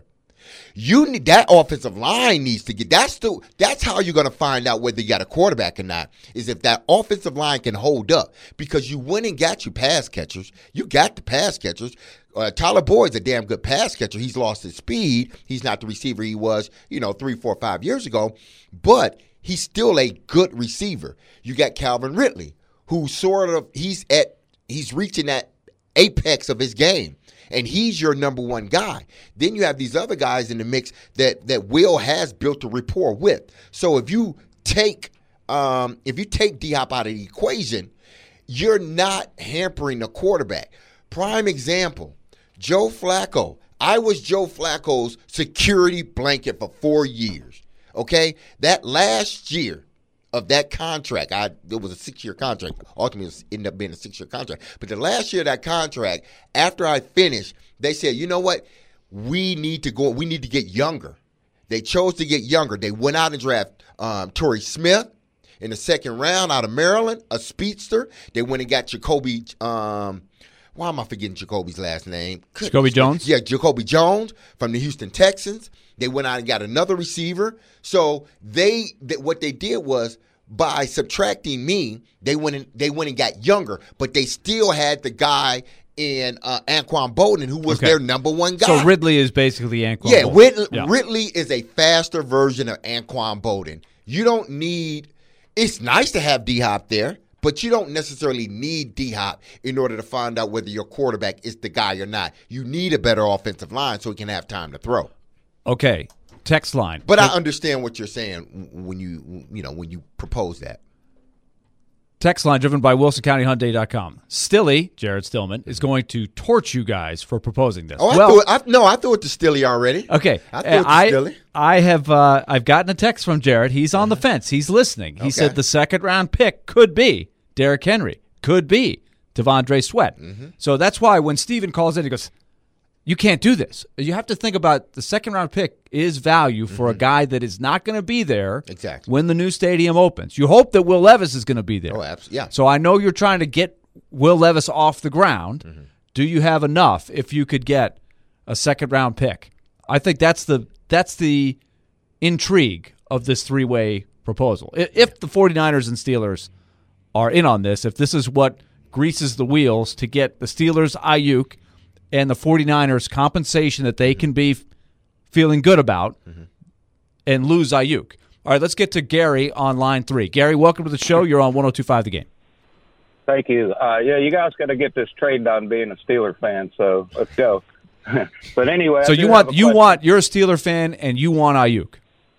You need that offensive line needs to get. That's the that's how you're going to find out whether you got a quarterback or not. Is if that offensive line can hold up, because you went and got you pass catchers. You got the pass catchers. Uh, Tyler Boyd's a damn good pass catcher. He's lost his speed. He's not the receiver he was, you know, three, four, five years ago. But he's still a good receiver. You got Calvin Ridley, who sort of he's at he's reaching that apex of his game. And he's your number one guy. Then you have these other guys in the mix that that Will has built a rapport with. So if you take um, if you take D-Hop out of the equation, you're not hampering the quarterback. Prime example, Joe Flacco. I was Joe Flacco's security blanket for four years. Okay, that last year of that contract, I it was a six-year contract. Ultimately, it ended up being a six-year contract. But the last year of that contract, after I finished, they said, you know what? We need to go. We need to get younger. They chose to get younger. They went out and drafted um, Torrey Smith in the second round out of Maryland, a speedster. They went and got Jacoby. Um, why am I forgetting Jacoby's last name? Jacoby Jones? Yeah, Jacoby Jones from the Houston Texans. They went out and got another receiver. So they, they what they did was, by subtracting me, they went and they went and got younger, but they still had the guy in uh, Anquan Bolden, who was Okay. their number one guy. So Ridley is basically Anquan Yeah, Bolden. Ridley, Yeah. Ridley is a faster version of Anquan Bolden. You don't need – it's nice to have D-Hop there, but you don't necessarily need D-Hop in order to find out whether your quarterback is the guy or not. You need a better offensive line so he can have time to throw. Okay, text line. But I understand what you're saying when you you know when you propose that. Text line driven by Wilson County Hyundai dot com. Stilly, Jared Stillman, is going to torch you guys for proposing this. Oh, I well, threw it, I, no, I threw it to Stilly already. okay. I threw it to I, Stilly. I have uh, I've gotten a text from Jared. He's on the fence. He's listening. He Okay. said the second round pick could be Derrick Henry, could be Devondre Sweat. Mm-hmm. So that's why when Steven calls in, he goes, you can't do this. You have to think about the second round pick is value for a guy that is not going to be there Exactly. when the new stadium opens. You hope that Will Levis is going to be there. Oh, absolutely. Yeah. So I know you're trying to get Will Levis off the ground. Mm-hmm. Do you have enough if you could get a second round pick? I think that's the that's the intrigue of this three-way proposal. I- If the 49ers and Steelers are in on this, if this is what greases the wheels to get the Steelers, Ayuk, and the 49ers compensation that they can be f- feeling good about Mm-hmm. and lose Ayuk. All right, let's get to Gary on line three. Gary, welcome to the show. You're on one oh two point five The Game. Thank you. Uh, yeah, you guys got to get this trade done being a Steeler fan, so let's go. But anyway, So I you do want have a you question. want you're a Steeler fan and you want Ayuk.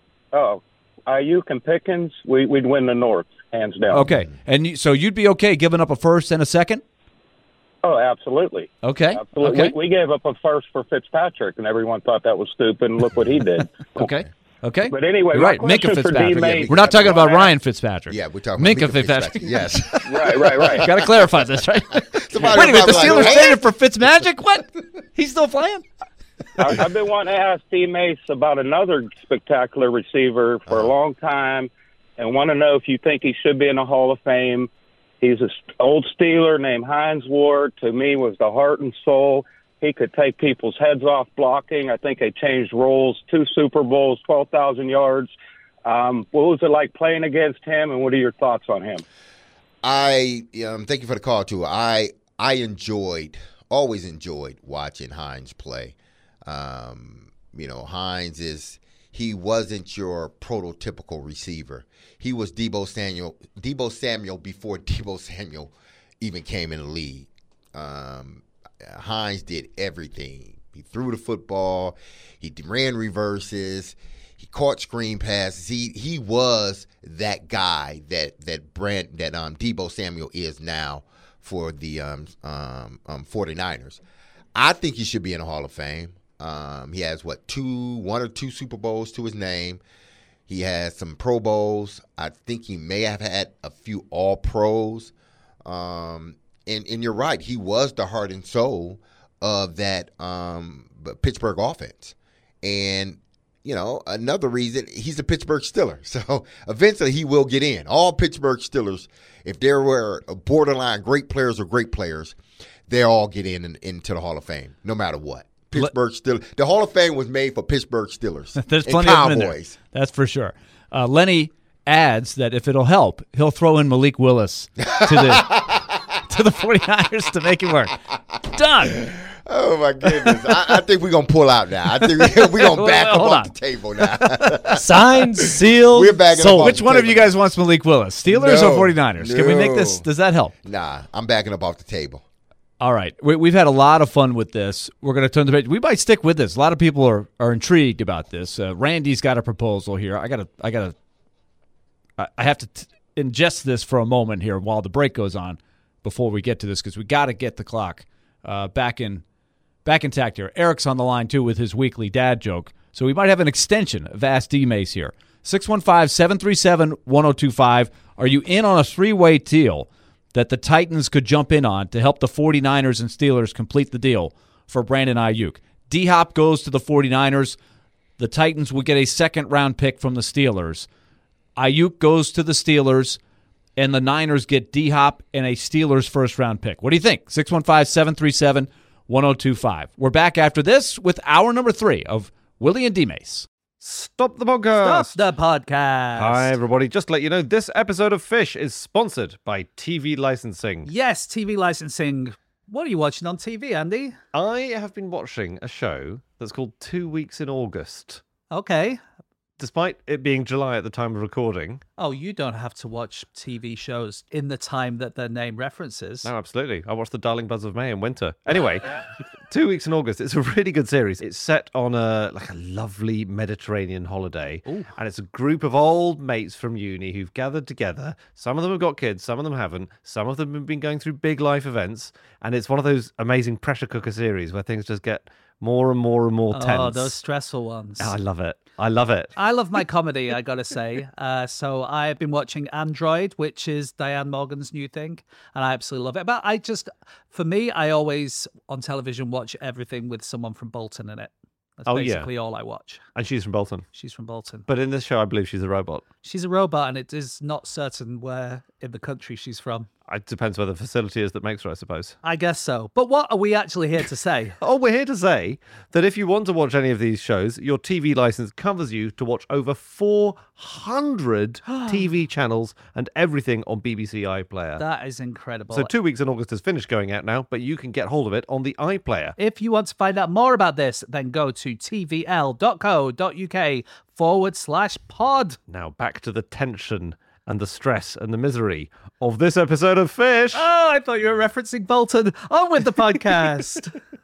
Oh, Ayuk and Pickens, we, we'd win the North, hands down. Okay, and you, so you'd be okay giving up a first and a second? Oh, absolutely. Okay, Absolutely. okay, We, we gave up a first for Fitzpatrick, and everyone thought that was stupid, and look what he did. okay, okay. But anyway, You're my right. Minka question for Fitzpatrick. D-Mace- We're not talking about Well, Ryan Fitzpatrick. Yeah, we're talking Minka about Minka Fitzpatrick. Fitzpatrick. Yes. Right, right, right. Got to clarify this, right? Somebody Wait a minute, the was probably Steelers like, traded for Fitzmagic? What? He's still playing? I, I've been wanting to ask D-Mace about another spectacular receiver for a long time, and want to know if you think he should be in the Hall of Fame. He's an old Steeler named Hines Ward. To me, was the heart and soul. He could take people's heads off blocking. I think they changed roles, two Super Bowls, twelve thousand yards. Um, what was it like playing against him, and what are your thoughts on him? I um, thank you for the call too. I I enjoyed, always enjoyed watching Hines play. Um, you know, Hines is he wasn't your prototypical receiver. He was Deebo Samuel, Deebo Samuel before Deebo Samuel even came in the league. Um, Hines did everything. He threw the football. He ran reverses. He caught screen passes. He he was that guy that that Brand that um Deebo Samuel is now for the um um, um 49ers. I think he should be in the Hall of Fame. Um, he has what two, one or two Super Bowls to his name. He has some Pro Bowls. I think he may have had a few All Pros. Um, and, and you're right. He was the heart and soul of that um, Pittsburgh offense. And, you know, another reason, he's a Pittsburgh Steeler. So eventually he will get in. All Pittsburgh Steelers, if there were borderline great players or great players, they all get in, in into the Hall of Fame, no matter what. Pittsburgh Steelers. The Hall of Fame was made for Pittsburgh Steelers. There's and plenty Cowboys. of them in there. That's for sure. Uh, Lenny adds that if it'll help, he'll throw in Malik Willis to the to the 49ers to make it work. Done. Oh, my goodness. I, I think we're going to pull out now. I think we're going to back Hold up off on. the table now. Signed, sealed, We're backing sold. up off Which the one of table you guys wants Malik Willis? Steelers No, or 49ers? Can we make no. this? Does that help? Nah, I'm backing up off the table. All right. We, we've had a lot of fun with this. We're going to turn the page. We might stick with this. A lot of people are, are intrigued about this. Uh, Randy's got a proposal here. I got to I got to I, I have to t- ingest this for a moment here while the break goes on before we get to this because we got to get the clock uh, back in back intact here. Eric's on the line too with his weekly dad joke. So we might have an extension of Ask D-Mace here. six one five, seven three seven, one oh two five. Are you in on a three-way deal that the Titans could jump in on to help the 49ers and Steelers complete the deal for Brandon Ayuk? D-Hop goes to the 49ers. The Titans would get a second-round pick from the Steelers. Ayuk goes to the Steelers, and the Niners get D-Hop and a Steelers first-round pick. What do you think? six one five, seven three seven, one oh two five. We're back after this with hour number three of Willie and D-Mace. Stop the podcast. Stop the podcast. Hi, everybody. Just to let you know, this episode of Fish is sponsored by T V licensing. Yes, T V licensing. What are you watching on T V, Andy? I have been watching a show that's called Two Weeks in August. Okay. Despite it being July at the time of recording. Oh, you don't have to watch T V shows in the time that their name references. No, absolutely. I watched The Darling Buds of May in winter. Anyway, Two Weeks in August. It's a really good series. It's set on a like a lovely Mediterranean holiday. Ooh. And it's a group of old mates from uni who've gathered together. Some of them have got kids, some of them haven't. Some of them have been going through big life events. And it's one of those amazing pressure cooker series where things just get more and more and more tense. Oh, those stressful ones. Oh, I love it. I love it. I love my comedy, I gotta say. Uh, so I've been watching Android, which is Diane Morgan's new thing, and I absolutely love it. But I just, for me, I always on television watch everything with someone from Bolton in it. That's Oh, yeah. basically all I watch. And she's from Bolton. She's from Bolton. But in this show, I believe she's a robot. She's a robot, and it is not certain where in the country she's from. It depends where the facility is that makes her, I suppose. I guess so. But what are we actually here to say? Oh, we're here to say that if you want to watch any of these shows, your T V license covers you to watch over four hundred T V channels and everything on B B C iPlayer. That is incredible. So Two Weeks in August has finished going out now, but you can get hold of it on the iPlayer. If you want to find out more about this, then go to tvl.co.uk forward slash pod. Now back to the tension and the stress and the misery of this episode of Fish. Oh, I thought you were referencing Bolton. On with the podcast.